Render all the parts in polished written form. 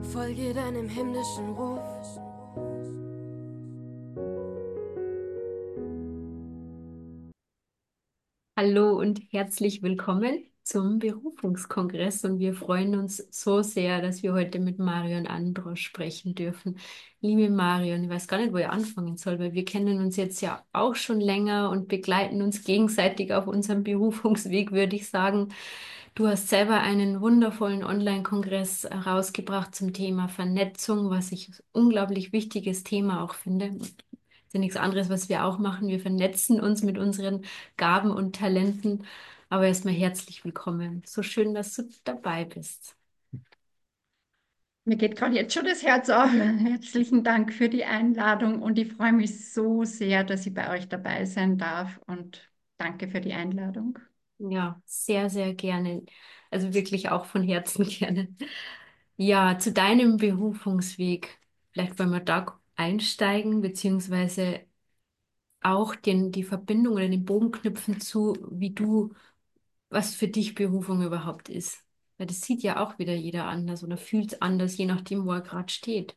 Folge deinem himmlischen Ruf. Hallo und herzlich willkommen zum Berufungskongress und wir freuen uns so sehr, dass wir heute mit Marion Androsch sprechen dürfen. Liebe Marion, ich weiß gar nicht, wo ich anfangen soll, weil wir kennen uns jetzt ja auch schon länger und begleiten uns gegenseitig auf unserem Berufungsweg, würde ich sagen. Du hast selber einen wundervollen Online-Kongress herausgebracht zum Thema Vernetzung, was ich ein unglaublich wichtiges Thema auch finde. Ist ja nichts anderes, was wir auch machen. Wir vernetzen uns mit unseren Gaben und Talenten. Aber erstmal herzlich willkommen. So schön, dass du dabei bist. Mir geht gerade jetzt schon das Herz auf. Herzlichen Dank für die Einladung und ich freue mich so sehr, dass ich bei euch dabei sein darf und danke für die Einladung. Ja, sehr, sehr gerne. Also wirklich auch von Herzen gerne. Ja, zu deinem Berufungsweg. Vielleicht wollen wir da einsteigen, beziehungsweise auch die Verbindung oder den Bogen knüpfen zu, wie du, was für dich Berufung überhaupt ist. Weil das sieht ja auch wieder jeder anders oder fühlt es anders, je nachdem, wo er gerade steht.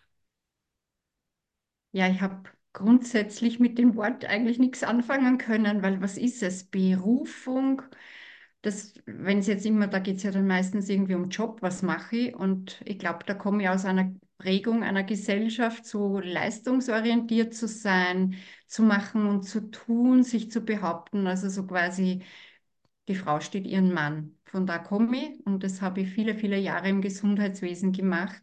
Ja, ich habe grundsätzlich mit dem Wort eigentlich nichts anfangen können, weil was ist es? Berufung, das, wenn es jetzt immer, da geht es ja dann meistens irgendwie um Job, was mache ich? Und ich glaube, da komme ich aus einer Prägung einer Gesellschaft, so leistungsorientiert zu sein, zu machen und zu tun, sich zu behaupten, also so quasi die Frau steht ihren Mann. Von da komme ich und das habe ich viele, viele Jahre im Gesundheitswesen gemacht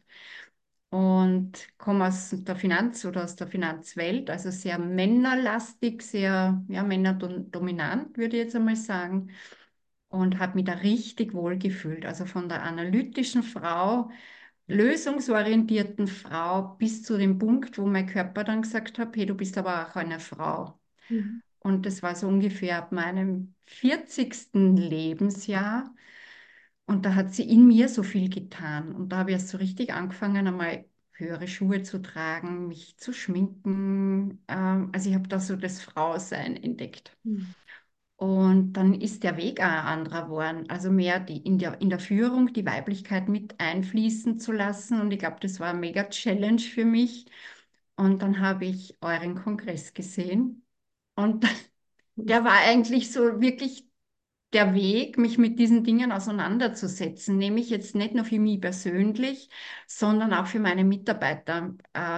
und komme aus der Finanz oder aus der Finanzwelt, also sehr männerlastig, sehr ja, männerdominant, würde ich jetzt einmal sagen. Und habe mich da richtig wohl gefühlt. Also von der analytischen Frau, lösungsorientierten Frau bis zu dem Punkt, wo mein Körper dann gesagt hat, hey, du bist aber auch eine Frau. Mhm. Und das war so ungefähr ab meinem 40. Lebensjahr. Und da hat sie in mir so viel getan. Und da habe ich erst so richtig angefangen, einmal höhere Schuhe zu tragen, mich zu schminken. Also ich habe da so das Frausein entdeckt. Mhm. Und dann ist der Weg auch ein anderer geworden. Also mehr in der Führung die Weiblichkeit mit einfließen zu lassen. Und ich glaube, das war eine mega Challenge für mich. Und dann habe ich euren Kongress gesehen. Und der war eigentlich so wirklich der Weg, mich mit diesen Dingen auseinanderzusetzen, nämlich jetzt nicht nur für mich persönlich, sondern auch für meine Mitarbeiter.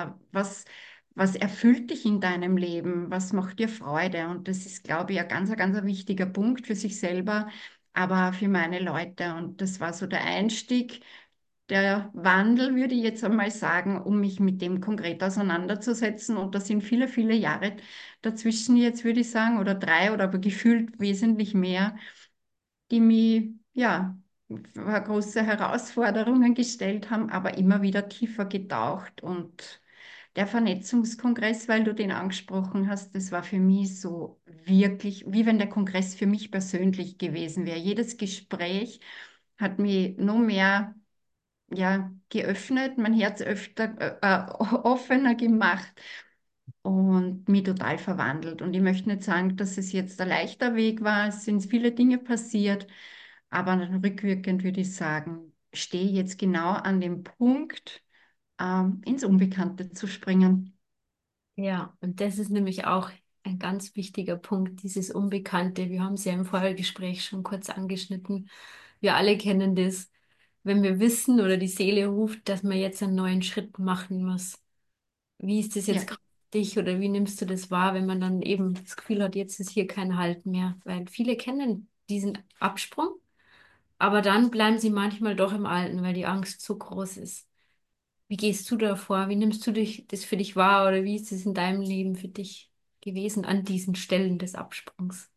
Was erfüllt dich in deinem Leben? Was macht dir Freude? Und das ist, glaube ich, ein ganz wichtiger Punkt für sich selber, aber auch für meine Leute. Und das war so der Einstieg, der Wandel, würde ich jetzt einmal sagen, um mich mit dem konkret auseinanderzusetzen. Und da sind viele, viele Jahre dazwischen jetzt, würde ich sagen, oder 3 oder aber gefühlt wesentlich mehr, die mich ja vor große Herausforderungen gestellt haben, aber immer wieder tiefer getaucht. Und der Vernetzungskongress, weil du den angesprochen hast, das war für mich so wirklich, wie wenn der Kongress für mich persönlich gewesen wäre. Jedes Gespräch hat mich noch mehr ja, geöffnet, mein Herz offener gemacht und mich total verwandelt. Und ich möchte nicht sagen, dass es jetzt ein leichter Weg war. Es sind viele Dinge passiert, aber dann rückwirkend würde ich sagen, stehe ich jetzt genau an dem Punkt, ins Unbekannte zu springen. Ja, und das ist nämlich auch ein ganz wichtiger Punkt, dieses Unbekannte. Wir haben es ja im Vorgespräch schon kurz angeschnitten. Wir alle kennen das, wenn wir wissen oder die Seele ruft, dass man jetzt einen neuen Schritt machen muss. Wie ist das jetzt Ja, gerade für dich oder wie nimmst du das wahr, wenn man dann eben das Gefühl hat, jetzt ist hier kein Halt mehr? Weil viele kennen diesen Absprung, aber dann bleiben sie manchmal doch im Alten, weil die Angst so groß ist. Wie gehst du da vor? Wie nimmst du das für dich wahr oder wie ist es in deinem Leben für dich gewesen an diesen Stellen des Absprungs?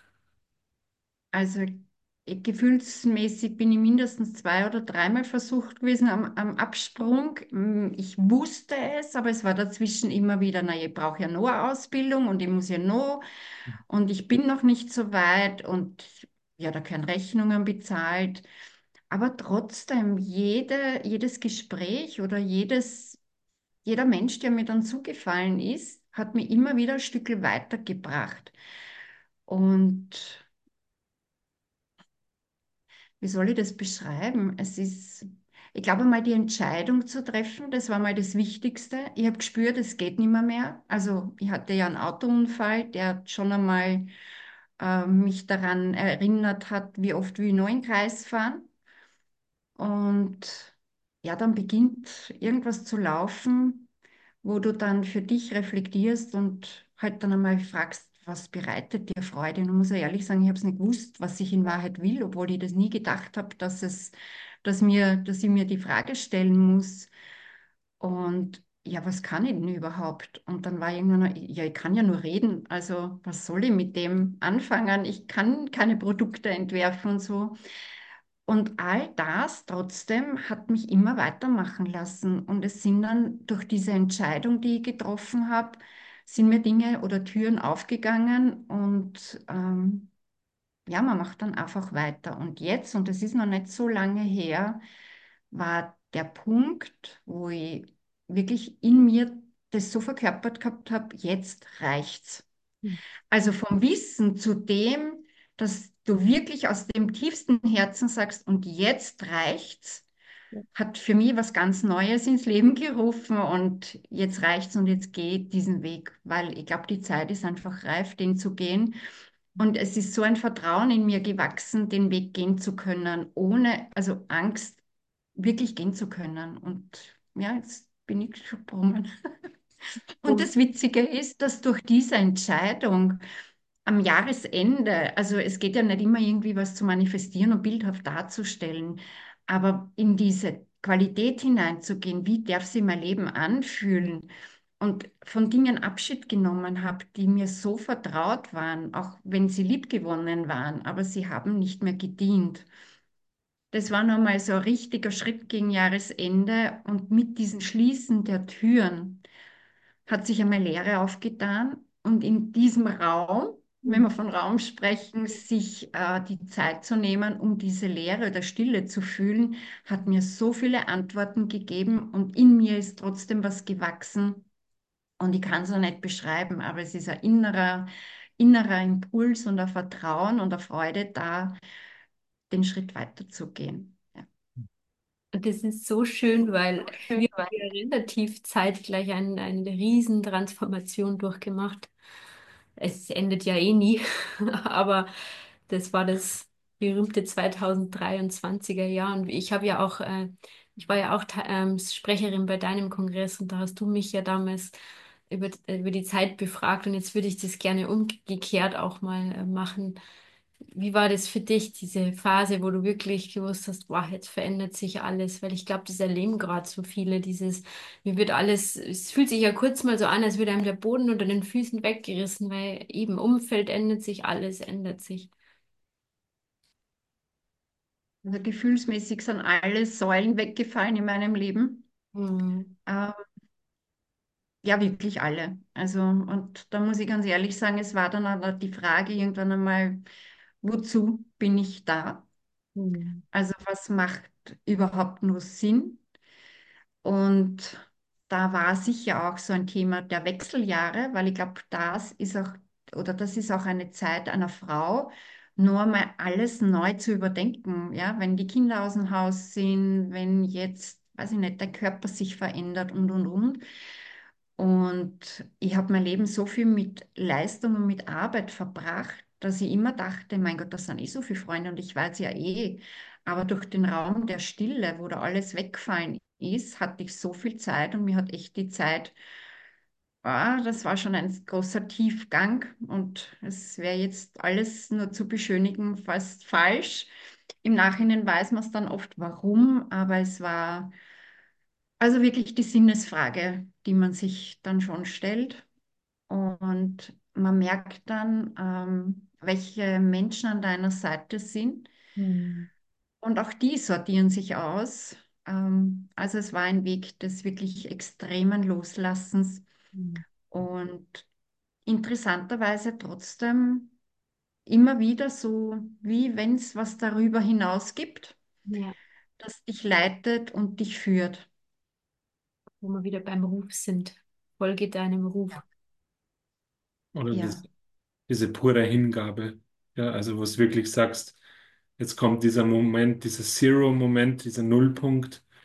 also gefühlsmäßig bin ich mindestens 2 oder dreimal versucht gewesen am Absprung. Ich wusste es, aber es war dazwischen immer wieder, na, ich brauche ja noch eine Ausbildung und ich muss ja noch und ich bin noch nicht so weit und ja, da können Rechnungen bezahlt. Aber trotzdem, jedes Gespräch oder jeder Mensch, der mir dann zugefallen ist, hat mich immer wieder ein Stück weitergebracht. Und wie soll ich das beschreiben? ich glaube mal die Entscheidung zu treffen, das war mal das Wichtigste. Ich habe gespürt, es geht nicht mehr. Also ich hatte ja einen Autounfall, der schon einmal mich daran erinnert hat, wie oft wir nur im Kreis fahren. Und ja, dann beginnt irgendwas zu laufen, wo du dann für dich reflektierst und halt dann einmal fragst, was bereitet dir Freude? Und ich muss ja ehrlich sagen, ich habe es nicht gewusst, was ich in Wahrheit will, obwohl ich das nie gedacht habe, dass ich mir die Frage stellen muss. Und ja, was kann ich denn überhaupt? Und dann war irgendwann, ja, ich kann ja nur reden, also was soll ich mit dem anfangen? Ich kann keine Produkte entwerfen und so. Und all das trotzdem hat mich immer weitermachen lassen. Und es sind dann durch diese Entscheidung, die ich getroffen habe, sind mir Dinge oder Türen aufgegangen und ja, man macht dann einfach weiter. Und jetzt, und das ist noch nicht so lange her, war der Punkt, wo ich wirklich in mir das so verkörpert gehabt habe, jetzt reicht's. Hm. Also vom Wissen zu dem, dass du wirklich aus dem tiefsten Herzen sagst, und jetzt reicht's, hat für mich was ganz Neues ins Leben gerufen und jetzt reicht's und jetzt geht diesen Weg, weil ich glaube, die Zeit ist einfach reif, den zu gehen. Und es ist so ein Vertrauen in mir gewachsen, den Weg gehen zu können, ohne, also Angst, wirklich gehen zu können. Und ja, jetzt bin ich gesprungen. Und Und das Witzige ist, dass durch diese Entscheidung am Jahresende, also es geht ja nicht immer irgendwie was zu manifestieren und bildhaft darzustellen, aber in diese Qualität hineinzugehen, wie darf sich mein Leben anfühlen und von Dingen Abschied genommen habe, die mir so vertraut waren, auch wenn sie liebgewonnen waren, aber sie haben nicht mehr gedient. Das war nochmal so ein richtiger Schritt gegen Jahresende und mit diesem Schließen der Türen hat sich einmal Leere aufgetan und in diesem Raum, wenn wir von Raum sprechen, sich die Zeit zu nehmen, um diese Leere oder Stille zu fühlen, hat mir so viele Antworten gegeben und in mir ist trotzdem was gewachsen und ich kann es noch nicht beschreiben, aber es ist ein innerer Impuls und ein Vertrauen und eine Freude da, den Schritt weiterzugehen. Ja. das ist so schön, weil wir haben ja relativ zeitgleich eine Riesentransformation durchgemacht. Es endet ja eh nie, aber das war das berühmte 2023er Jahr. Und ich war ja auch Sprecherin bei deinem Kongress und da hast du mich ja damals über die Zeit befragt und jetzt würde ich das gerne umgekehrt auch mal machen. Wie war das für dich, diese Phase, wo du wirklich gewusst hast, wow, jetzt verändert sich alles? Weil ich glaube, das erleben gerade so viele, mir wird alles, es fühlt sich ja kurz mal so an, als würde einem der Boden unter den Füßen weggerissen, weil eben Umfeld ändert sich, alles ändert sich. Also gefühlsmäßig sind alle Säulen weggefallen in meinem Leben. Hm. Ähm, ja, wirklich alle. Also, und da muss ich ganz ehrlich sagen, es war dann auch die Frage irgendwann einmal, wozu bin ich da? Hm. Also, was macht überhaupt nur Sinn? Und da war sicher auch so ein Thema der Wechseljahre, weil ich glaube, das ist auch eine Zeit einer Frau, nur mal alles neu zu überdenken. Ja, wenn die Kinder aus dem Haus sind, wenn jetzt, weiß ich nicht, der Körper sich verändert und, und. Und ich habe mein Leben so viel mit Leistung und mit Arbeit verbracht, dass ich immer dachte, mein Gott, das sind eh so viele Freunde und ich weiß ja eh. Aber durch den Raum der Stille, wo da alles weggefallen ist, hatte ich so viel Zeit und mir hat echt die Zeit, das war schon ein großer Tiefgang und es wäre jetzt alles nur zu beschönigen fast falsch. Im Nachhinein weiß man es dann oft, warum, aber es war also wirklich die Sinnesfrage, die man sich dann schon stellt. Und man merkt dann, welche Menschen an deiner Seite sind. Hm. Und auch die sortieren sich aus. Also es war ein Weg des wirklich extremen Loslassens Hm. und interessanterweise trotzdem immer wieder so, wie wenn es was darüber hinaus gibt, Ja, das dich leitet und dich führt. wo wir wieder beim Ruf sind. Folge deinem Ruf. Oder Ja, diese pure Hingabe. Ja, also wo du wirklich sagst, jetzt kommt dieser Moment, dieser Zero-Moment, dieser Nullpunkt.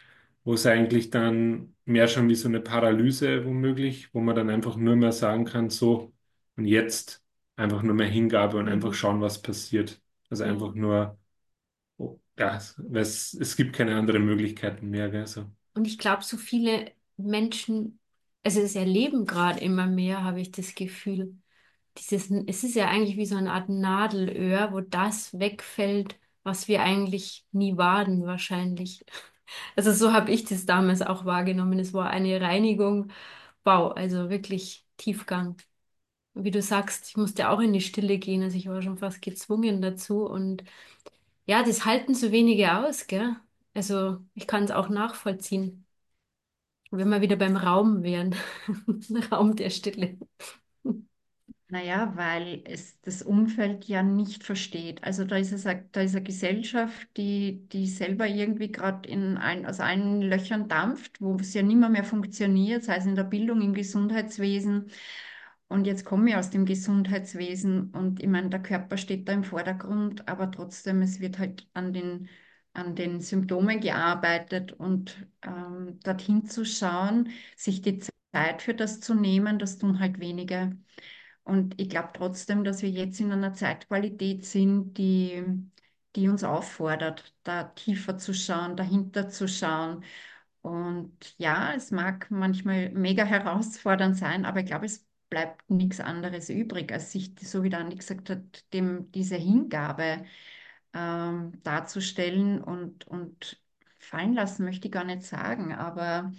wo es eigentlich dann mehr schon wie so eine Paralyse womöglich, wo man dann einfach nur mehr sagen kann, so und jetzt einfach nur mehr Hingabe und einfach Mhm. schauen, was passiert. Also Ja. einfach nur, oh, ja, es gibt keine anderen Möglichkeiten mehr, gell, so. Und ich glaube, so viele Menschen, also es erleben gerade immer mehr, habe ich das Gefühl. Es ist ja eigentlich wie so eine Art Nadelöhr, wo das wegfällt, was wir eigentlich nie waren, wahrscheinlich. Also so habe ich das damals auch wahrgenommen. Es war eine Reinigung, wow, also wirklich Tiefgang. Und wie du sagst, ich musste auch in die Stille gehen, also ich war schon fast gezwungen dazu. Und ja, das halten so wenige aus, gell? Also ich kann es auch nachvollziehen, wenn wir wieder beim Raum wären. Raum der Stille. Naja, weil es das Umfeld ja nicht versteht. Also da ist eine Gesellschaft, die selber irgendwie gerade aus allen Löchern dampft, wo es ja nimmer mehr funktioniert, sei es in der Bildung, im Gesundheitswesen. Und jetzt komme ich aus dem Gesundheitswesen und ich meine, der Körper steht da im Vordergrund, aber trotzdem, es wird halt an den Symptomen gearbeitet und dorthin zu schauen, sich die Zeit für das zu nehmen, das tun halt wenige. Und ich glaube trotzdem, dass wir jetzt in einer Zeitqualität sind, die uns auffordert, da tiefer zu schauen, dahinter zu schauen. Und ja, es mag manchmal mega herausfordernd sein, aber ich glaube, es bleibt nichts anderes übrig, als sich, so wie der Andi gesagt hat, diese Hingabe darzustellen und fallen lassen, möchte ich gar nicht sagen, aber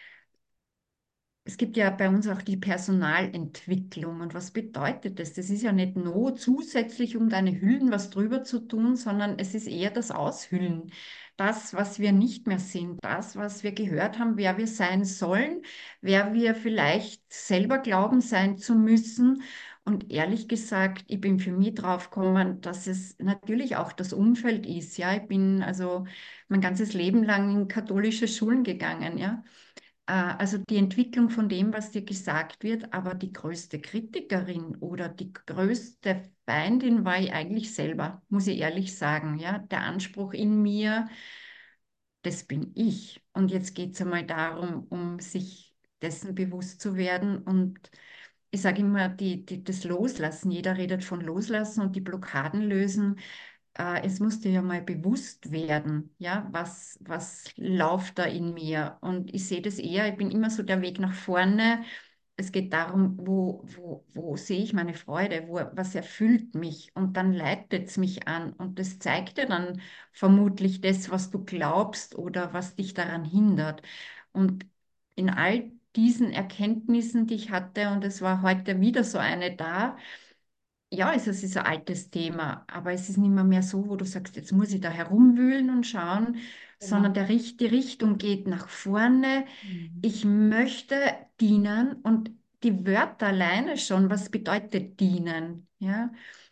es gibt ja bei uns auch die Personalentwicklung. Und was bedeutet das? Das ist ja nicht nur zusätzlich, um deine Hüllen was drüber zu tun, sondern es ist eher das Aushüllen. Das, was wir nicht mehr sind, das, was wir gehört haben, wer wir sein sollen, wer wir vielleicht selber glauben sein zu müssen. Und ehrlich gesagt, ich bin für mich draufgekommen, dass es natürlich auch das Umfeld ist. Ja, ich bin also mein ganzes Leben lang in katholische Schulen gegangen. Ja. Also die Entwicklung von dem, was dir gesagt wird, aber die größte Kritikerin oder die größte Feindin war ich eigentlich selber, muss ich ehrlich sagen. Ja, der Anspruch in mir, das bin ich. Und jetzt geht es einmal darum, um sich dessen bewusst zu werden. Und ich sage immer, das Loslassen, jeder redet von Loslassen und die Blockaden lösen. Es muss dir ja mal bewusst werden, ja, was läuft da in mir? Und ich sehe das eher, ich bin immer so der Weg nach vorne. Es geht darum, wo sehe ich meine Freude, was erfüllt mich? Und dann leitet es mich an. Und das zeigt dir dann vermutlich das, was du glaubst oder was dich daran hindert. Und in all diesen Erkenntnissen, die ich hatte, und es war heute wieder so eine da, ja, es ist ein altes Thema, aber es ist nicht mehr so, wo du sagst, jetzt muss ich da herumwühlen und schauen, sondern Genau. die Richtung geht nach vorne. Mhm. Ich möchte dienen und die Wörter alleine schon, was bedeutet dienen? Ja,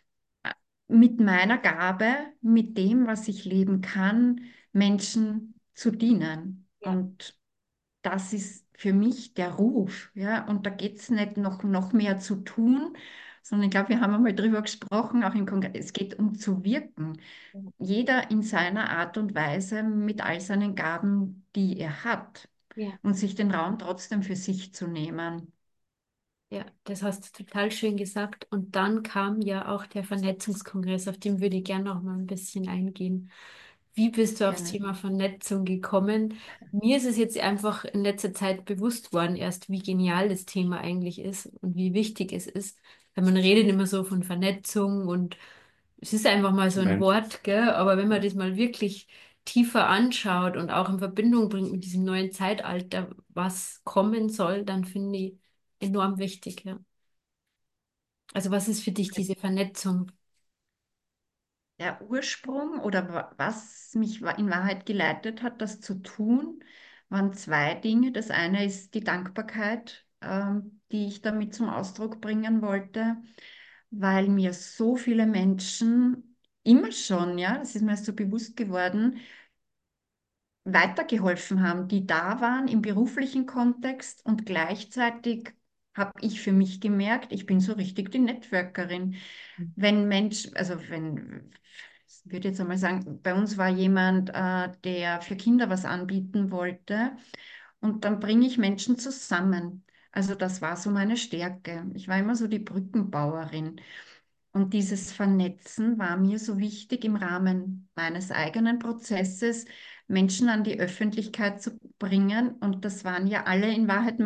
mit meiner Gabe, mit dem, was ich leben kann, Menschen zu dienen. Ja. Und das ist für mich der Ruf, ja, und da geht es nicht noch mehr zu tun, sondern ich glaube, wir haben einmal drüber gesprochen, auch im Kongress, es geht um zu wirken. Jeder in seiner Art und Weise mit all seinen Gaben, die er hat Ja. und sich den Raum trotzdem für sich zu nehmen. Ja, das hast du total schön gesagt. Und dann kam ja auch der Vernetzungskongress, auf den würde ich gerne noch mal ein bisschen eingehen. Wie bist du aufs Gerne. Thema Vernetzung gekommen? Mir ist es jetzt einfach in letzter Zeit bewusst worden, erst wie genial das Thema eigentlich ist und wie wichtig es ist. Weil man redet immer so von Vernetzung und es ist einfach mal so ein Nein. Wort, gell? Aber wenn man das mal wirklich tiefer anschaut und auch in Verbindung bringt mit diesem neuen Zeitalter, was kommen soll, dann finde ich enorm wichtig, ja. Also was ist für dich diese Vernetzung? Der Ursprung oder was mich in Wahrheit geleitet hat, das zu tun, waren zwei Dinge. Das eine ist die Dankbarkeit, die ich damit zum Ausdruck bringen wollte, weil mir so viele Menschen immer schon, ja, das ist mir erst so bewusst geworden, weitergeholfen haben, die da waren im beruflichen Kontext und gleichzeitig habe ich für mich gemerkt, ich bin so richtig die Networkerin. Wenn Mensch, also wenn ich würde jetzt einmal sagen, bei uns war jemand, der für Kinder was anbieten wollte und dann bringe ich Menschen zusammen. Also das war so meine Stärke. Ich war immer so die Brückenbauerin. Und dieses Vernetzen war mir so wichtig im Rahmen meines eigenen Prozesses, Menschen an die Öffentlichkeit zu bringen. Und das waren ja alle in Wahrheit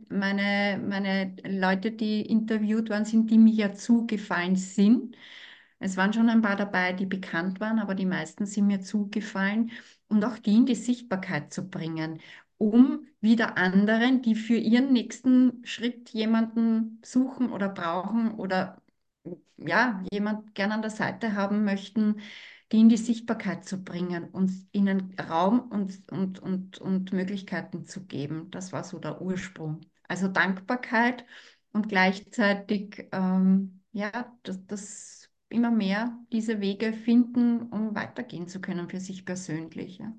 meine Leute, die interviewt worden sind, die mir ja zugefallen sind. Es waren schon ein paar dabei, die bekannt waren, aber die meisten sind mir zugefallen. Und auch die in die Sichtbarkeit zu bringen, um wieder anderen, die für ihren nächsten Schritt jemanden suchen oder brauchen oder ja, jemand gern an der Seite haben möchten, die in die Sichtbarkeit zu bringen und ihnen Raum und Möglichkeiten zu geben. Das war so der Ursprung. Also Dankbarkeit und gleichzeitig ja, das immer mehr diese Wege finden, um weitergehen zu können für sich persönlich. Ja,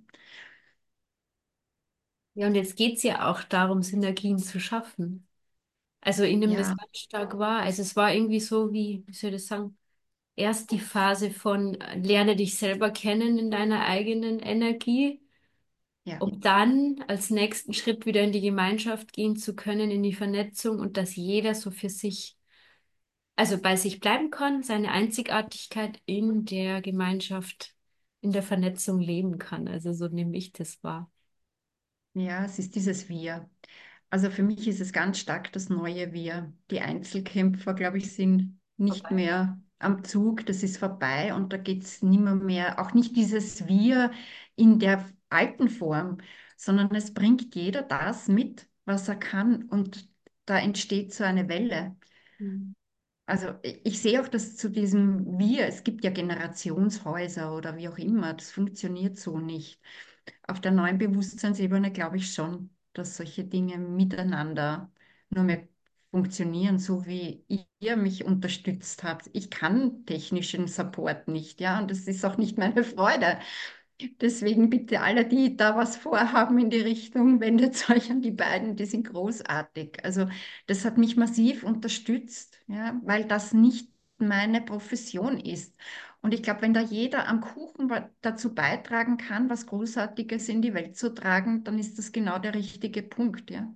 Ja, und jetzt geht es ja auch darum, Synergien zu schaffen. Also ich nehme das ja, ganz stark wahr. Also es war irgendwie so wie soll ich das sagen, erst die Phase von lerne dich selber kennen in deiner eigenen Energie, ja. um dann als nächsten Schritt wieder in die Gemeinschaft gehen zu können, in die Vernetzung und dass jeder so für sich, also bei sich bleiben kann, seine Einzigartigkeit in der Gemeinschaft, in der Vernetzung leben kann. Also so nehme ich das wahr. Ja, es ist dieses Wir. Also für mich ist es ganz stark das neue Wir. Die Einzelkämpfer, glaube ich, sind nicht Vorbei. mehr am Zug. Das ist vorbei und da geht es nimmer mehr, auch nicht dieses Wir in der alten Form, sondern es bringt jeder das mit, was er kann und da entsteht so eine Welle. Mhm. Also ich sehe auch das zu diesem Wir. Es gibt ja Generationshäuser oder wie auch immer. Das funktioniert so nicht. Auf der neuen Bewusstseinsebene glaube ich schon, dass solche Dinge miteinander nur mehr funktionieren, so wie ihr mich unterstützt habt. Ich kann technischen Support nicht, ja, und das ist auch nicht meine Freude. Deswegen bitte alle, die da was vorhaben in die Richtung, wendet euch an die beiden, die sind großartig. Also das hat mich massiv unterstützt, ja, weil das nicht meine Profession ist. Und ich glaube, wenn da jeder am Kuchen dazu beitragen kann, was Großartiges in die Welt zu tragen, dann ist das genau der richtige Punkt, ja.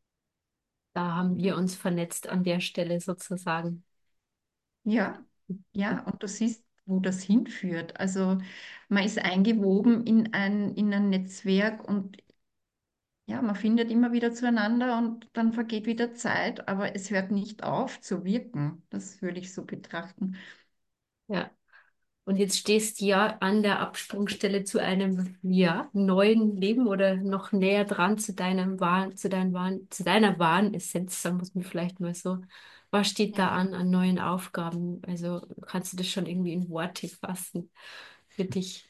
Da haben wir uns vernetzt an der Stelle sozusagen. Ja, ja, und du siehst, wo das hinführt. Also man ist eingewoben in ein Netzwerk und ja, man findet immer wieder zueinander und dann vergeht wieder Zeit, aber es hört nicht auf zu wirken. Das würde ich so betrachten. Ja. Und jetzt stehst du ja an der Absprungstelle zu einem, ja, neuen Leben oder noch näher dran zu deinem wahren, zu deiner wahren Essenz, sagen wir es mir vielleicht mal so. Was steht da Ja. an neuen Aufgaben? Also kannst du das schon irgendwie in Worte fassen für dich?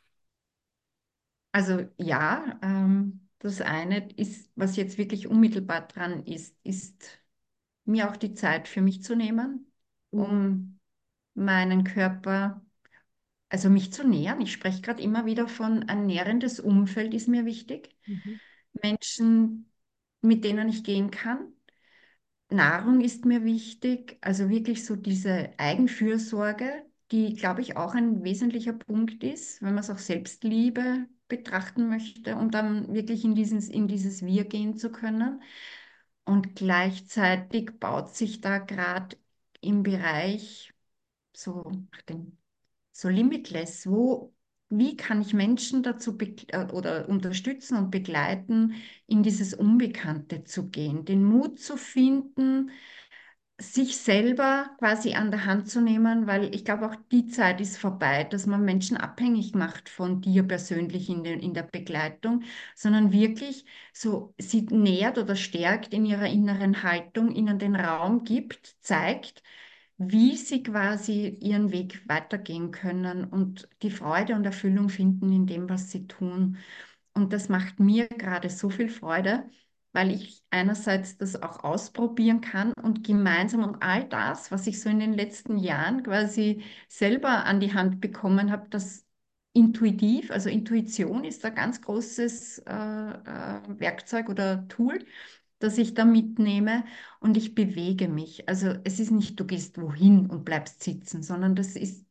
Also ja, das eine ist, was jetzt wirklich unmittelbar dran ist, ist mir auch die Zeit für mich zu nehmen, Mhm. um meinen Körper, also mich zu nähern. Ich spreche gerade immer wieder von ein nährendes Umfeld ist mir wichtig. Mhm. Menschen, mit denen ich gehen kann. Nahrung ist mir wichtig, also wirklich so diese Eigenfürsorge, die, glaube ich, auch ein wesentlicher Punkt ist, wenn man es auch Selbstliebe betrachten möchte, um dann wirklich in dieses Wir gehen zu können. Und gleichzeitig baut sich da gerade im Bereich so, so Limitless, wie kann ich Menschen dazu oder unterstützen und begleiten, in dieses Unbekannte zu gehen, den Mut zu finden, sich selber quasi an der Hand zu nehmen, weil ich glaube, auch die Zeit ist vorbei, dass man Menschen abhängig macht von dir persönlich in der Begleitung, sondern wirklich so sie nährt oder stärkt in ihrer inneren Haltung, ihnen den Raum gibt, zeigt, wie sie quasi ihren Weg weitergehen können und die Freude und Erfüllung finden in dem, was sie tun. Und das macht mir gerade so viel Freude, weil ich einerseits das auch ausprobieren kann und gemeinsam und all das, was ich so in den letzten Jahren quasi selber an die Hand bekommen habe, das intuitiv, also Intuition ist ein ganz großes Werkzeug oder Tool, das ich da mitnehme und ich bewege mich. Also es ist nicht, du gehst wohin und bleibst sitzen, sondern das ist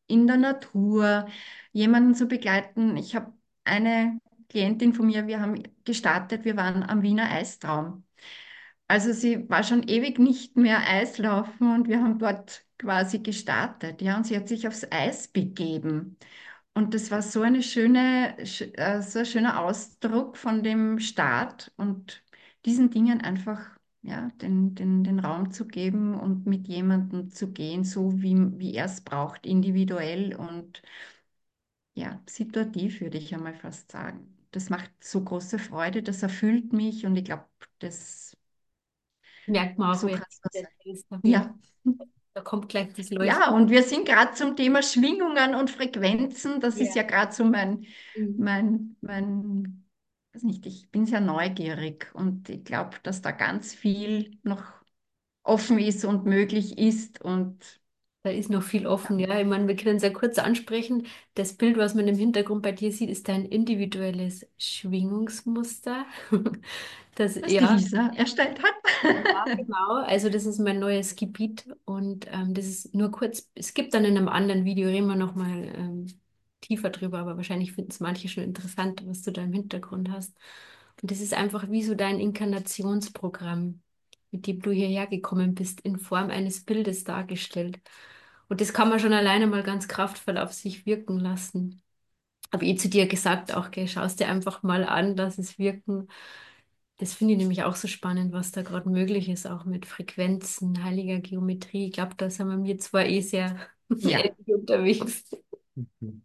in der Natur, jemanden zu begleiten. Ich habe eine Klientin von mir, wir haben gestartet, wir waren am Wiener Eistraum. Also sie war schon ewig nicht mehr Eislaufen und wir haben dort quasi gestartet, ja, und sie hat sich aufs Eis begeben. Und das war so eine so ein schöner Ausdruck von dem Start und diesen Dingen einfach, ja, den Raum zu geben und mit jemandem zu gehen, so wie er es braucht, individuell und ja, situativ, würde ich einmal fast sagen. Das macht so große Freude, das erfüllt mich und ich glaube, das Merkt man auch, so wenn kann es du sein. erzählst, auf jeden Fall. Ja. Da kommt gleich das Ja, Leuchten. und wir sind gerade zum Thema Schwingungen und Frequenzen. Das ist Ja. ja gerade so Mhm. weiß nicht, ich bin sehr neugierig und ich glaube, dass da ganz viel noch offen ist und möglich ist. Und Da ist noch viel offen, ja, ja. Ich meine, wir können es ja kurz ansprechen. Das Bild, was man im Hintergrund bei dir sieht, ist dein individuelles Schwingungsmuster. Das, was die ja, Lisa erstellt hat. ja, genau. Also das ist mein neues Gebiet und das ist nur kurz. Es gibt dann in einem anderen Video, reden wir noch mal tiefer drüber, aber wahrscheinlich finden es manche schon interessant, was du da im Hintergrund hast. Und das ist einfach wie so dein Inkarnationsprogramm, mit dem du hierher gekommen bist, in Form eines Bildes dargestellt. Und das kann man schon alleine mal ganz kraftvoll auf sich wirken lassen. Habe ich zu dir gesagt, auch, gell, schau es dir einfach mal an, lass es wirken. Das finde ich nämlich auch so spannend, was da gerade möglich ist, auch mit Frequenzen, heiliger Geometrie. Ich glaube, da sind wir zwar eh sehr Ja, ähnlich unterwegs. Mhm.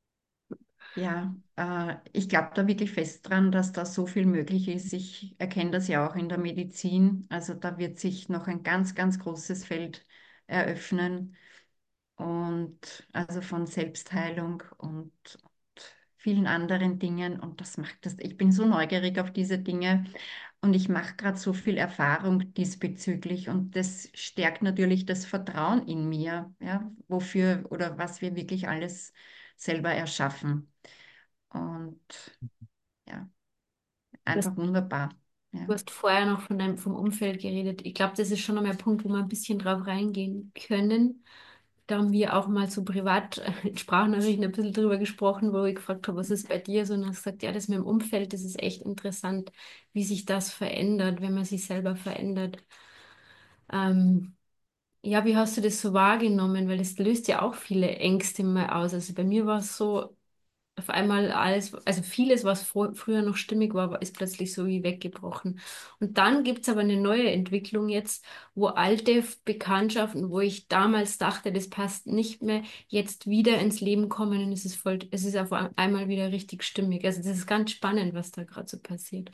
ja, ich glaube da wirklich fest dran, dass da so viel möglich ist. Ich erkenne das ja auch in der Medizin. Also da wird sich noch ein ganz, ganz großes Feld eröffnen. Und also von Selbstheilung und vielen anderen Dingen. Und das macht das. Ich bin so neugierig auf diese Dinge und ich mache gerade so viel Erfahrung diesbezüglich. Und das stärkt natürlich das Vertrauen in mir, ja, wofür oder was wir wirklich alles selber erschaffen. Und ja, Du hast, einfach wunderbar. du Ja. hast vorher noch vom Umfeld geredet. Ich glaube, das ist schon noch mal ein Punkt, wo wir ein bisschen drauf reingehen können. Da haben wir auch mal so privat in Sprachnachrichten ein bisschen drüber gesprochen, wo ich gefragt habe, was ist bei dir so? Und er hat gesagt, ja, das mit dem Umfeld, das ist echt interessant, wie sich das verändert, wenn man sich selber verändert. Ähm, ja, wie hast du das so wahrgenommen? Weil das löst ja auch viele Ängste mal aus. Also bei mir war es so, auf einmal alles, also vieles, was früher noch stimmig war, ist plötzlich so wie weggebrochen. Und dann gibt es aber eine neue Entwicklung jetzt, wo alte Bekanntschaften, wo ich damals dachte, das passt nicht mehr, jetzt wieder ins Leben kommen und es ist auf einmal wieder richtig stimmig. Also das ist ganz spannend, was da gerade so passiert.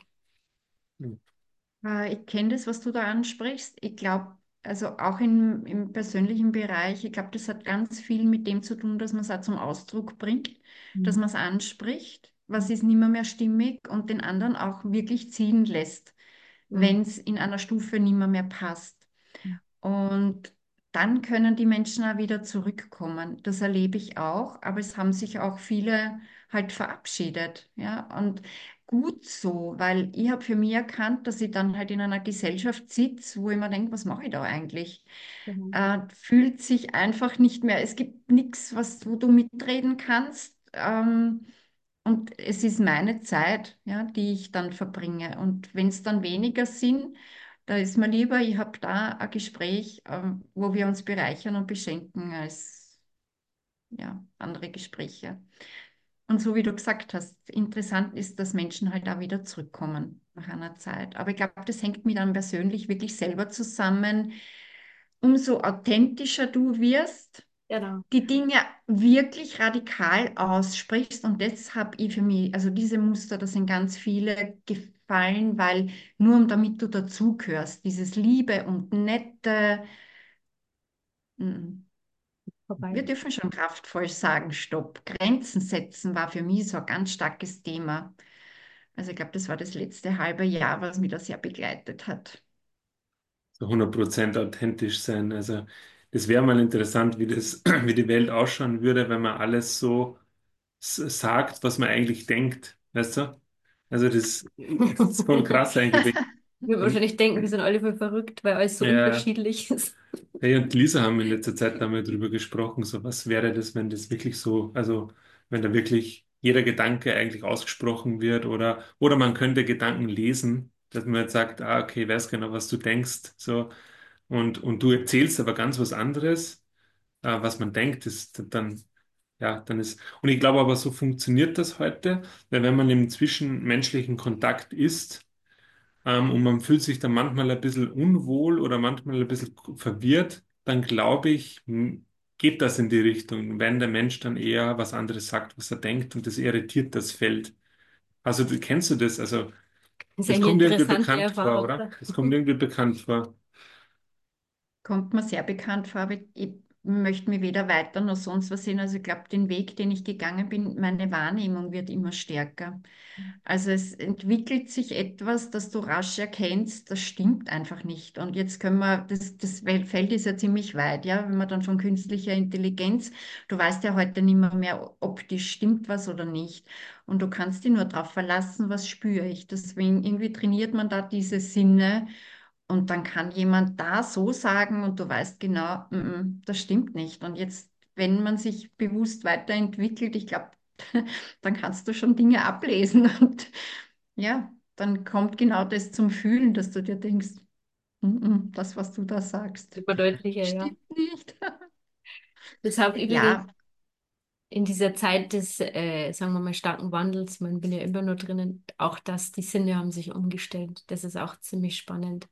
Ich kenne das, was du da ansprichst. Ich glaube, also auch im persönlichen Bereich, ich glaube, das hat ganz viel mit dem zu tun, dass man es auch zum Ausdruck bringt, dass Mhm. man es anspricht, was ist nimmer mehr stimmig und den anderen auch wirklich ziehen lässt, Mhm. wenn es in einer Stufe nimmer mehr passt. Und dann können die Menschen auch wieder zurückkommen. Das erlebe ich auch, aber es haben sich auch viele halt verabschiedet. Ja, und gut so, weil ich habe für mich erkannt, dass ich dann halt in einer Gesellschaft sitze, wo ich mir denke, was mache ich da eigentlich? Mhm. Fühlt sich einfach nicht mehr, es gibt nichts, wo du mitreden kannst. Und es ist meine Zeit, ja, die ich dann verbringe. Und wenn es dann weniger sind, da ist mir lieber, ich habe da ein Gespräch, wo wir uns bereichern und beschenken, als ja, andere Gespräche. Und so wie du gesagt hast, interessant ist, dass Menschen halt auch wieder zurückkommen nach einer Zeit. Aber ich glaube, das hängt mit einem persönlich wirklich selber zusammen. Umso authentischer du wirst, Genau. die Dinge wirklich radikal aussprichst. Und das habe ich für mich, also diese Muster, da sind ganz viele gefallen, weil nur damit du dazugehörst, dieses Liebe und Nette, mm, wir Vorbei. dürfen schon kraftvoll sagen, Stopp. Grenzen setzen war für mich so ein ganz starkes Thema. Also ich glaube, das war das letzte halbe Jahr, was mich da sehr begleitet hat. So 100% authentisch sein. Also das wäre mal interessant, wie die Welt ausschauen würde, wenn man alles so sagt, was man eigentlich denkt. Weißt du? Also das ist voll krass eigentlich. Ich würde Und wahrscheinlich denken, wir sind alle voll verrückt, weil alles so ja, unterschiedlich ist. hey und Lisa haben in letzter Zeit einmal drüber gesprochen, so was wäre das, wenn das wirklich so, also wenn da wirklich jeder Gedanke eigentlich ausgesprochen wird oder man könnte Gedanken lesen, dass man jetzt sagt, ah, okay, ich weiß genau, was du denkst, so und du erzählst aber ganz was anderes, was man denkt, ist dann, ja, dann ist, und ich glaube aber, so funktioniert das heute, weil wenn man im zwischenmenschlichen Kontakt ist, und man fühlt sich dann manchmal ein bisschen unwohl oder manchmal ein bisschen verwirrt, dann glaube ich, geht das in die Richtung, wenn der Mensch dann eher was anderes sagt, was er denkt und das irritiert das Feld. Also kennst du das? Also Das ist das eine kommt irgendwie interessante bekannt vor, Erfahrung. oder? Das kommt irgendwie bekannt vor. Kommt mir sehr bekannt vor, aber ich möchte mich weder weiter noch sonst was sehen. Also ich glaube, den Weg, den ich gegangen bin, meine Wahrnehmung wird immer stärker. Also es entwickelt sich etwas, das du rasch erkennst, das stimmt einfach nicht. Und jetzt können wir, das Feld ist ja ziemlich weit, ja, wenn man dann von künstlicher Intelligenz, du weißt ja heute nicht mehr, ob die stimmt was oder nicht. Und du kannst dich nur darauf verlassen, was spüre ich. Deswegen irgendwie trainiert man da diese Sinne. Und dann kann jemand da so sagen und du weißt genau, das stimmt nicht. Und jetzt, wenn man sich bewusst weiterentwickelt, ich glaube, dann kannst du schon Dinge ablesen. Und ja, dann kommt genau das zum Fühlen, dass du dir denkst, das, was du da sagst, Immer deutlicher, ja. stimmt nicht. Deshalb übrigens Ja, in dieser Zeit des, sagen wir mal, starken Wandels, man bin ja immer nur drinnen, auch das, die Sinne haben sich umgestellt. Das ist auch ziemlich spannend.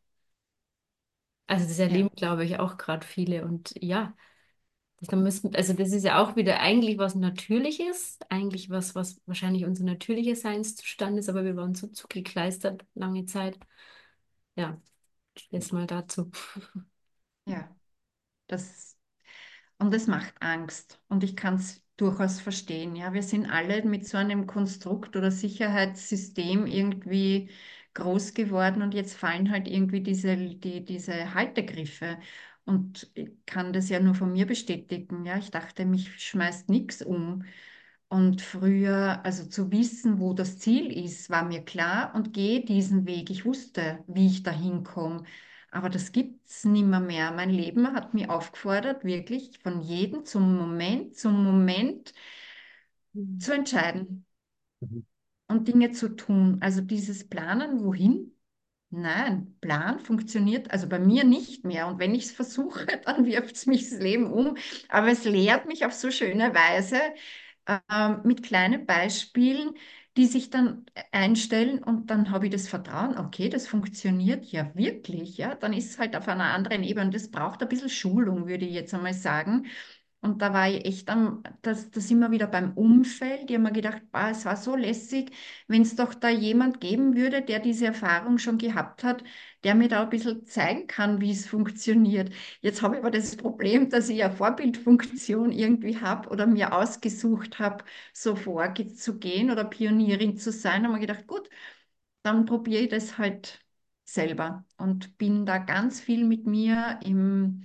Also das erleben, ja, glaube ich, auch gerade viele. Und ja, da müssen, also das ist ja auch wieder eigentlich was Natürliches, eigentlich was, was wahrscheinlich unser natürlicher Seinszustand ist, aber wir waren so zugekleistert lange Zeit. Ja, das mal dazu. ja. Das, und es macht Angst. Und ich kann es durchaus verstehen. Ja, wir sind alle mit so einem Konstrukt oder Sicherheitssystem irgendwie groß geworden und jetzt fallen halt irgendwie diese Haltegriffe. Und ich kann das ja nur von mir bestätigen. Ja, ich dachte, mich schmeißt nichts um. Und früher, also zu wissen, wo das Ziel ist, war mir klar und gehe diesen Weg. Ich wusste, wie ich dahin komme. Aber das gibt's nimmer mehr. Mein Leben hat mich aufgefordert, wirklich von jedem zum Moment Mhm. zu entscheiden Mhm. und Dinge zu tun. Also dieses Planen, wohin? Nein, Plan funktioniert also bei mir nicht mehr. Und wenn ich es versuche, dann wirft es mich das Leben um. Aber es lehrt mich auf so schöne Weise mit kleinen Beispielen, die sich dann einstellen und dann habe ich das Vertrauen, okay, das funktioniert ja wirklich. Ja, dann ist es halt auf einer anderen Ebene. Das braucht ein bisschen Schulung, würde ich jetzt einmal sagen. Und da war ich echt da sind wir wieder beim Umfeld. Ich habe mir gedacht, bah, es war so lässig, wenn es doch da jemand geben würde, der diese Erfahrung schon gehabt hat, der mir da ein bisschen zeigen kann, wie es funktioniert. Jetzt habe ich aber das Problem, dass ich eine Vorbildfunktion irgendwie habe oder mir ausgesucht habe, so vorzugehen oder Pionierin zu sein. Da habe ich gedacht, gut, dann probiere ich das halt selber und bin da ganz viel mit mir im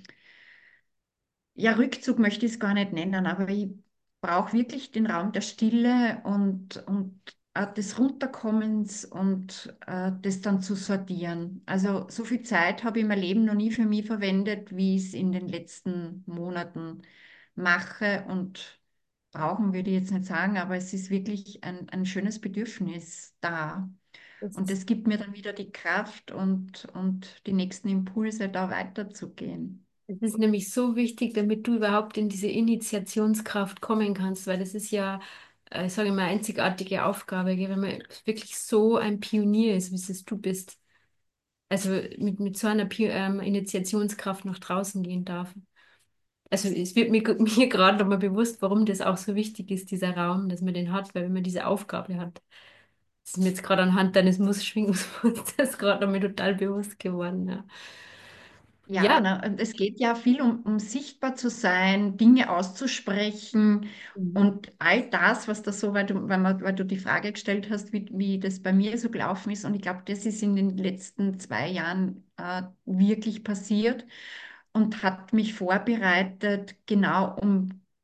ja, Rückzug möchte ich es gar nicht nennen, aber ich brauche wirklich den Raum der Stille und des Runterkommens und das dann zu sortieren. Also so viel Zeit habe ich in meinem Leben noch nie für mich verwendet, wie ich es in den letzten Monaten mache und brauchen würde ich jetzt nicht sagen, aber es ist wirklich ein schönes Bedürfnis da. Das Und ist, das gibt mir dann wieder die Kraft und die nächsten Impulse, da weiterzugehen. das ist nämlich so wichtig, damit du überhaupt in diese Initiationskraft kommen kannst, weil das ist ja, ich sage mal, einzigartige Aufgabe, gell, wenn man wirklich so ein Pionier ist, wie es du bist. Also mit so einer Initiationskraft nach draußen gehen darf. Also es wird mir gerade nochmal bewusst, warum das auch so wichtig ist, dieser Raum, dass man den hat, weil wenn man diese Aufgabe hat. Das ist mir jetzt gerade anhand deines Schwingungsmusters gerade nochmal total bewusst geworden. Ja, Ja, ja. ne, und es geht ja viel um sichtbar zu sein, Dinge auszusprechen Mhm. und all das, was da so, weil du die Frage gestellt hast, wie das bei mir so gelaufen ist. Und ich glaube, das ist in den letzten 2 Jahren wirklich passiert und hat mich vorbereitet, genau um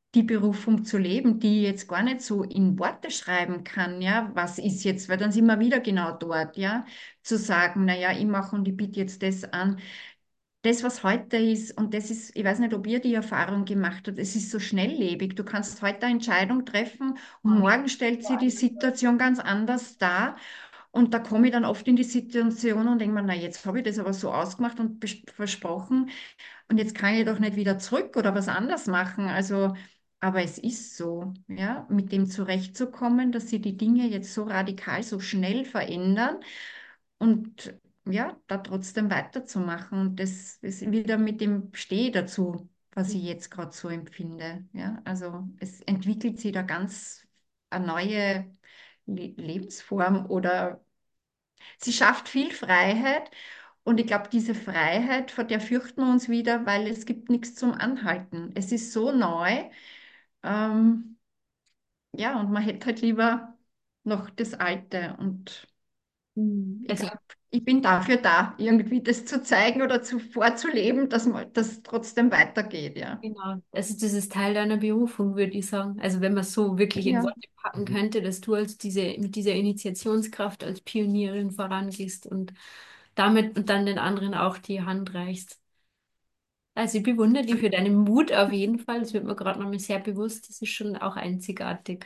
die Berufung zu leben, die ich jetzt gar nicht so in Worte schreiben kann, ja, was ist jetzt, weil dann sind wir wieder genau dort, ja, zu sagen, naja, ich mache und ich biete jetzt das an. Das, was heute ist, und das ist, ich weiß nicht, ob ihr die Erfahrung gemacht habt, es ist so schnelllebig. Du kannst heute eine Entscheidung treffen und morgen stellt sich die Situation ganz anders dar. Und da komme ich dann oft in die Situation und denke mir, na, jetzt habe ich das aber so ausgemacht und versprochen und jetzt kann ich doch nicht wieder zurück oder was anders machen. Also, aber es ist so, ja, mit dem zurechtzukommen, dass sie die Dinge jetzt so radikal, so schnell verändern und ja, da trotzdem weiterzumachen. Und das ist wieder mit dem Stehe dazu, was ich jetzt gerade so empfinde. Ja, also es entwickelt sich da ganz eine neue Lebensform oder sie schafft viel Freiheit. Und ich glaube, diese Freiheit, vor der fürchten wir uns wieder, weil es gibt nichts zum Anhalten. Es ist so neu. Ähm, ja, und man hätte halt lieber noch das Alte. Und ich Also glaube, ich bin dafür da, irgendwie das zu zeigen oder vorzuleben, dass man das trotzdem weitergeht, ja. genau, also das ist Teil deiner Berufung, würde ich sagen. Also wenn man es so wirklich in Ja. Worte packen könnte, dass du als mit dieser Initiationskraft als Pionierin vorangehst und damit und dann den anderen auch die Hand reichst. Also ich bewundere dich für deinen Mut auf jeden Fall. Das wird mir gerade nochmal sehr bewusst. Das ist schon auch einzigartig.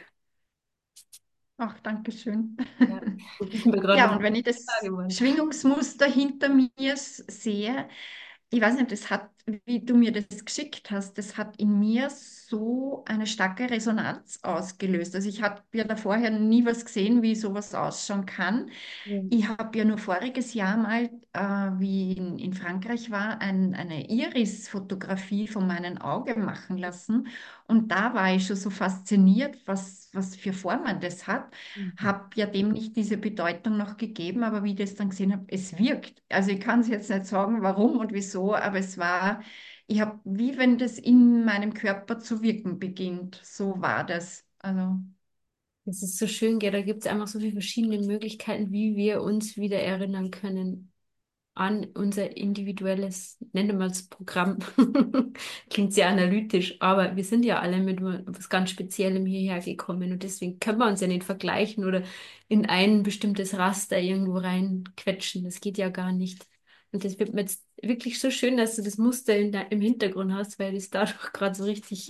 Ach, danke schön. Ja, das ist mir gerade Ja, nochmal und wenn ich klar das geworden. Schwingungsmuster hinter mir sehe, ich weiß nicht, das hat, wie du mir das geschickt hast, das hat in mir so eine starke Resonanz ausgelöst. Also ich habe ja da vorher nie was gesehen, wie sowas ausschauen kann. Ja. Ich habe ja nur voriges Jahr mal, wie ich in Frankreich war, eine Iris-Fotografie von meinem Auge machen lassen. Und da war ich schon so fasziniert, was für Formen das hat. Mhm. Habe ja dem nicht diese Bedeutung noch gegeben, aber wie ich das dann gesehen habe, es wirkt. Also ich kann es jetzt nicht sagen, warum und wieso, aber es war, ich habe, wie wenn das in meinem Körper zu wirken beginnt. So war das. Also. Das ist so schön, gell? Da gibt es einfach so viele verschiedene Möglichkeiten, wie wir uns wieder erinnern können an unser individuelles, nennen wir es Programm. Klingt sehr analytisch, aber wir sind ja alle mit was ganz Speziellem hierher gekommen und deswegen können wir uns ja nicht vergleichen oder in ein bestimmtes Raster irgendwo reinquetschen. Das geht ja gar nicht. Und das wird mir jetzt wirklich so schön, dass du das Muster im Hintergrund hast, weil es dadurch gerade so richtig,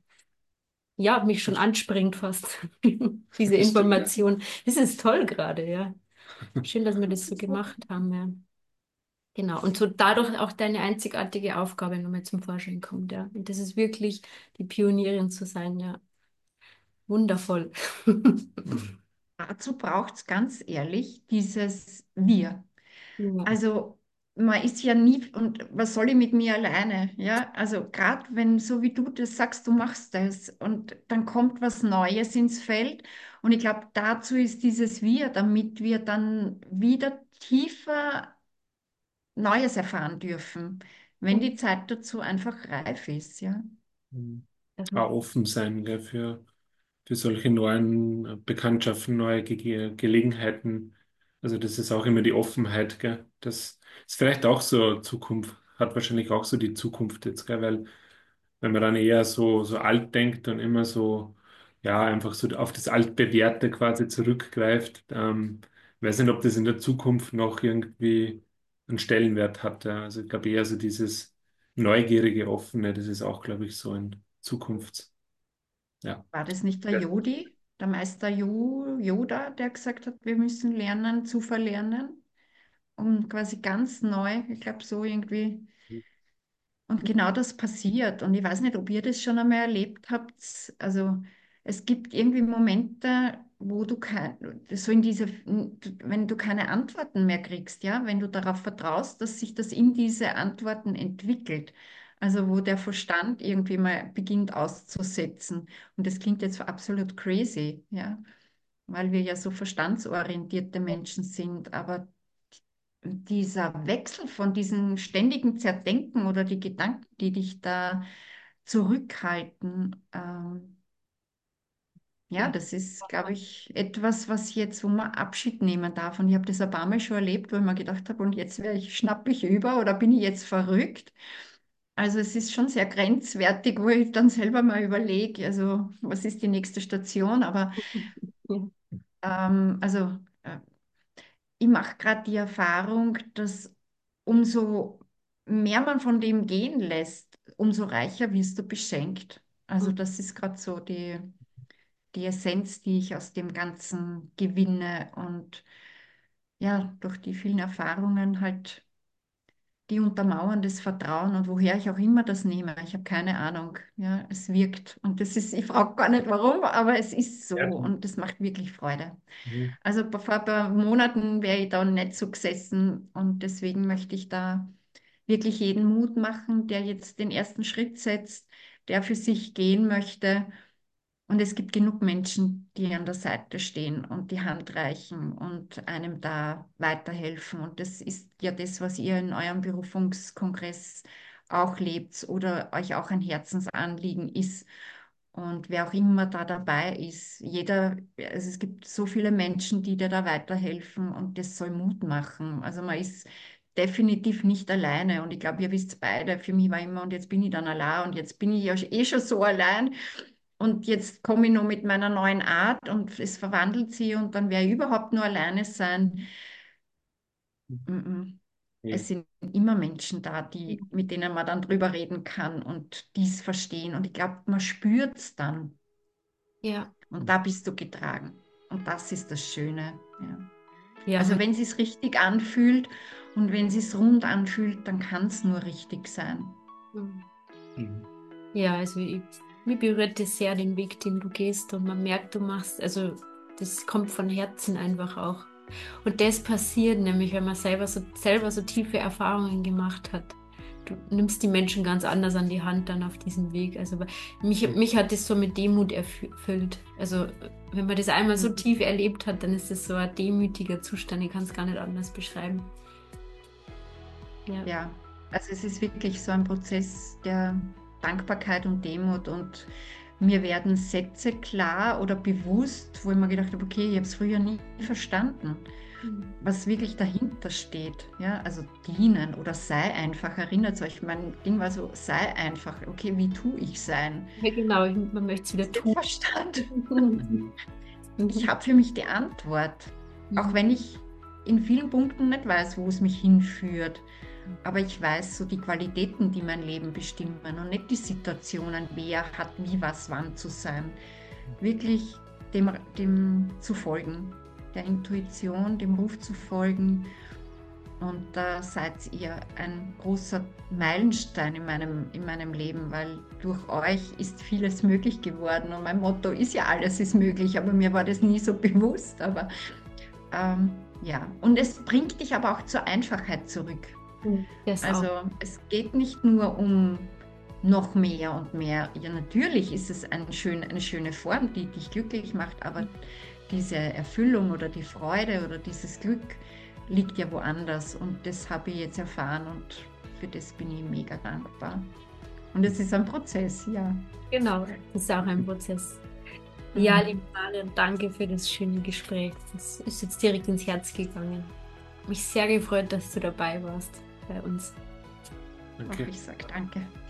ja, mich schon anspringt fast. Diese Information. Das ist toll gerade, ja. Schön, dass wir das so gemacht haben, ja. Genau, und so dadurch auch deine einzigartige Aufgabe nochmal zum Vorschein kommt, ja. Und das ist wirklich die Pionierin zu sein, ja. Wundervoll. Dazu braucht es ganz ehrlich dieses Wir. Ja. Also man ist ja nie, und was soll ich mit mir alleine? Ja, also gerade wenn, so wie du das sagst, du machst das und dann kommt was Neues ins Feld. Und ich glaube, dazu ist dieses Wir, damit wir dann wieder tiefer Neues erfahren dürfen, wenn die Zeit dazu einfach reif ist, ja. Mhm. Das macht Auch offen sein, gell, für solche neuen Bekanntschaften, neue Gelegenheiten. Also das ist auch immer die Offenheit, gell. Das ist vielleicht auch so Zukunft, hat wahrscheinlich auch so die Zukunft jetzt, gell, weil wenn man dann eher so alt denkt und immer so, ja, einfach so auf das Altbewährte quasi zurückgreift, weiß nicht, ob das in der Zukunft noch irgendwie einen Stellenwert hat. Ja. Also ich glaube eher so dieses neugierige, offene, das ist auch, glaube ich, so ein Zukunfts, ja. War das nicht der Jodi, der Meister Yoda, der gesagt hat, wir müssen lernen zu verlernen, um quasi ganz neu, ich glaube so irgendwie. Und genau das passiert. Und ich weiß nicht, ob ihr das schon einmal erlebt habt. Also es gibt irgendwie Momente, wo du so in diese, wenn du keine Antworten mehr kriegst, ja, wenn du darauf vertraust, dass sich das in diese Antworten entwickelt. Also wo der Verstand irgendwie mal beginnt auszusetzen. Und das klingt jetzt absolut crazy, ja, weil wir ja so verstandsorientierte Menschen sind. Aber dieser Wechsel von diesem ständigen Zerdenken oder die Gedanken, die dich da zurückhalten, ja, das ist, glaube ich, etwas, was jetzt, wo man Abschied nehmen darf. Und ich habe das ein paar Mal schon erlebt, wo ich mir gedacht habe, und jetzt schnappe ich über oder bin ich jetzt verrückt? Also es ist schon sehr grenzwertig, wo ich dann selber mal überlege, also was ist die nächste Station, aber Ja. also ich mache gerade die Erfahrung, dass umso mehr man von dem gehen lässt, umso reicher wirst du beschenkt. Also Mhm. das ist gerade so die Essenz, die ich aus dem Ganzen gewinne und ja, durch die vielen Erfahrungen halt die untermauern das Vertrauen und woher ich auch immer das nehme. Ich habe keine Ahnung. Ja, es wirkt und das ist, ich frage gar nicht warum, aber es ist so Ja. und das macht wirklich Freude. Mhm. Also vor ein paar Monaten wäre ich da nicht so gesessen und deswegen möchte ich da wirklich jeden Mut machen, der jetzt den ersten Schritt setzt, der für sich gehen möchte. Und es gibt genug Menschen, die an der Seite stehen und die Hand reichen und einem da weiterhelfen. Und das ist ja das, was ihr in eurem Berufungskongress auch lebt oder euch auch ein Herzensanliegen ist. Und wer auch immer da dabei ist, jeder, also es gibt so viele Menschen, die dir da weiterhelfen und das soll Mut machen. Also man ist definitiv nicht alleine und ich glaube, ihr wisst beide, für mich war immer und jetzt bin ich dann allein und jetzt bin ich ja eh schon so allein und jetzt komme ich noch mit meiner neuen Art und es verwandelt sie und dann werde ich überhaupt nur alleine sein. Mm-mm. Nee. Es sind immer Menschen da, mit denen man dann drüber reden kann und dies verstehen. Und ich glaube, man spürt es dann. Ja, Und da bist du getragen. Und das ist das Schöne. Ja. ja, Also wenn es sich richtig anfühlt und wenn es sich rund anfühlt, dann kann es nur richtig sein. Mhm. ja, also mir berührt das sehr den Weg, den du gehst und man merkt, du machst, also das kommt von Herzen einfach auch. Und das passiert nämlich, wenn man selber so tiefe Erfahrungen gemacht hat. Du nimmst die Menschen ganz anders an die Hand dann auf diesem Weg. Also mich hat das so mit Demut erfüllt. Also wenn man das einmal so tief erlebt hat, dann ist das so ein demütiger Zustand. Ich kann es gar nicht anders beschreiben. Ja. Ja, also es ist wirklich so ein Prozess der Dankbarkeit und Demut und mir werden Sätze klar oder bewusst, wo ich mir gedacht habe, okay, ich habe es früher nie verstanden, was wirklich dahinter steht. Ja, also dienen oder sei einfach, erinnert euch, mein Ding war so, sei einfach, okay, wie tue ich sein? Ja, genau, man möchte es wieder Den tun. Verstand. Mhm. Und ich habe für mich die Antwort, auch wenn ich in vielen Punkten nicht weiß, wo es mich hinführt. Aber ich weiß so die Qualitäten, die mein Leben bestimmen und nicht die Situationen, wer hat wie was wann zu sein. Wirklich dem zu folgen, der Intuition, dem Ruf zu folgen. Und da seid ihr ein großer Meilenstein in meinem Leben, weil durch euch ist vieles möglich geworden. Und mein Motto ist ja, alles ist möglich, aber mir war das nie so bewusst. Aber ja, und es bringt dich aber auch zur Einfachheit zurück. Das Also auch. es geht nicht nur um noch mehr und mehr. Ja, natürlich ist es eine schöne Form, die dich glücklich macht, aber diese Erfüllung oder die Freude oder dieses Glück liegt ja woanders und das habe ich jetzt erfahren und für das bin ich mega dankbar. Und es ist ein Prozess, ja. Genau, das ist auch ein Prozess. Ja, liebe Marion, danke für das schöne Gespräch. Das ist jetzt direkt ins Herz gegangen. Mich sehr gefreut, dass du dabei warst bei uns. Auch Danke. ich sage danke.